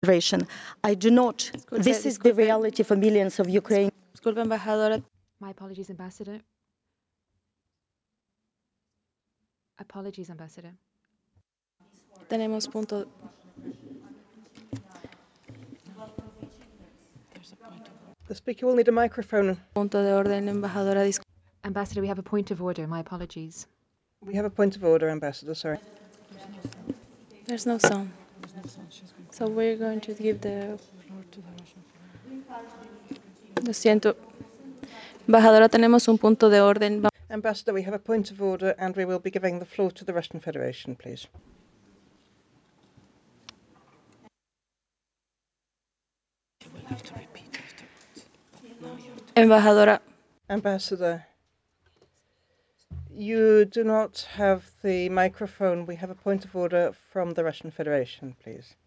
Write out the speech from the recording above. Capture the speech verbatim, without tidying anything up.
Federation. I do not. Disculpe, This is the disculpe. reality for millions of Ukrainians. Disculpe, embajadora. My apologies, Ambassador. Apologies, Ambassador. Tenemos punto. The speaker will need a microphone. Punto de orden, embajadora. Disculpe. Ambassador, we have a point of order. My apologies. We have a point of order, Ambassador, sorry. There's no sound. So we're going to give the. Lo siento. Embajadora, tenemos un punto de orden. Ambassador, we have a point of order and we will be giving the floor to the Russian Federation, please. Embajadora. Ambassador, you do not have the microphone. We have a point of order from the Russian Federation, please.